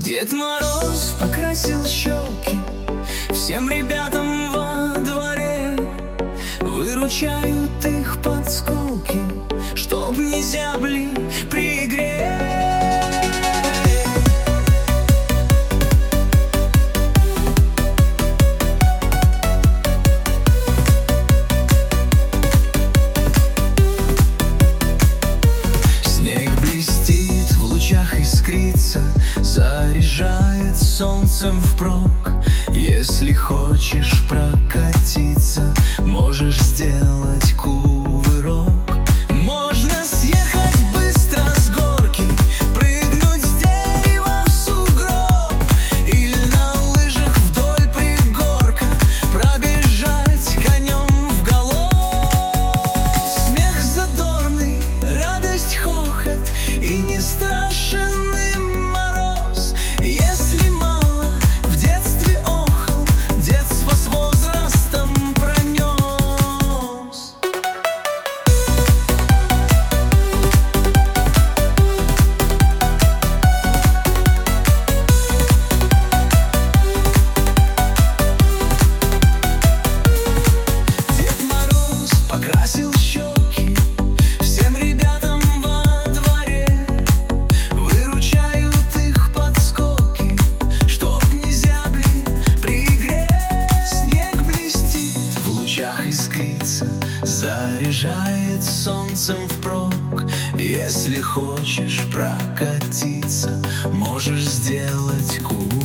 Дед Мороз покрасил щеки всем ребятам во дворе, выручают их подскоки, чтоб не зябли при игре. Снег блестит, в лучах искрится, заряжает солнцем впрок. Если хочешь прокатиться, можешь сделать кувырок. Можно съехать быстро с горки, прыгнуть с дерева в сугроб, или на лыжах вдоль пригорка пробежать конем в галоп. Смех задорный, радость, хохот, и не страшен им мороз. Если мало в детстве охал, детство с возрастом пронес. Дед Мороз покрасил щеки всем ребятам во дворе, выручают их подскоки, чтоб не зябли при игре. Снег блестит, в лучах искрится, заряжает солнцем впрок. Если хочешь прокатиться, можешь сделать кувырок.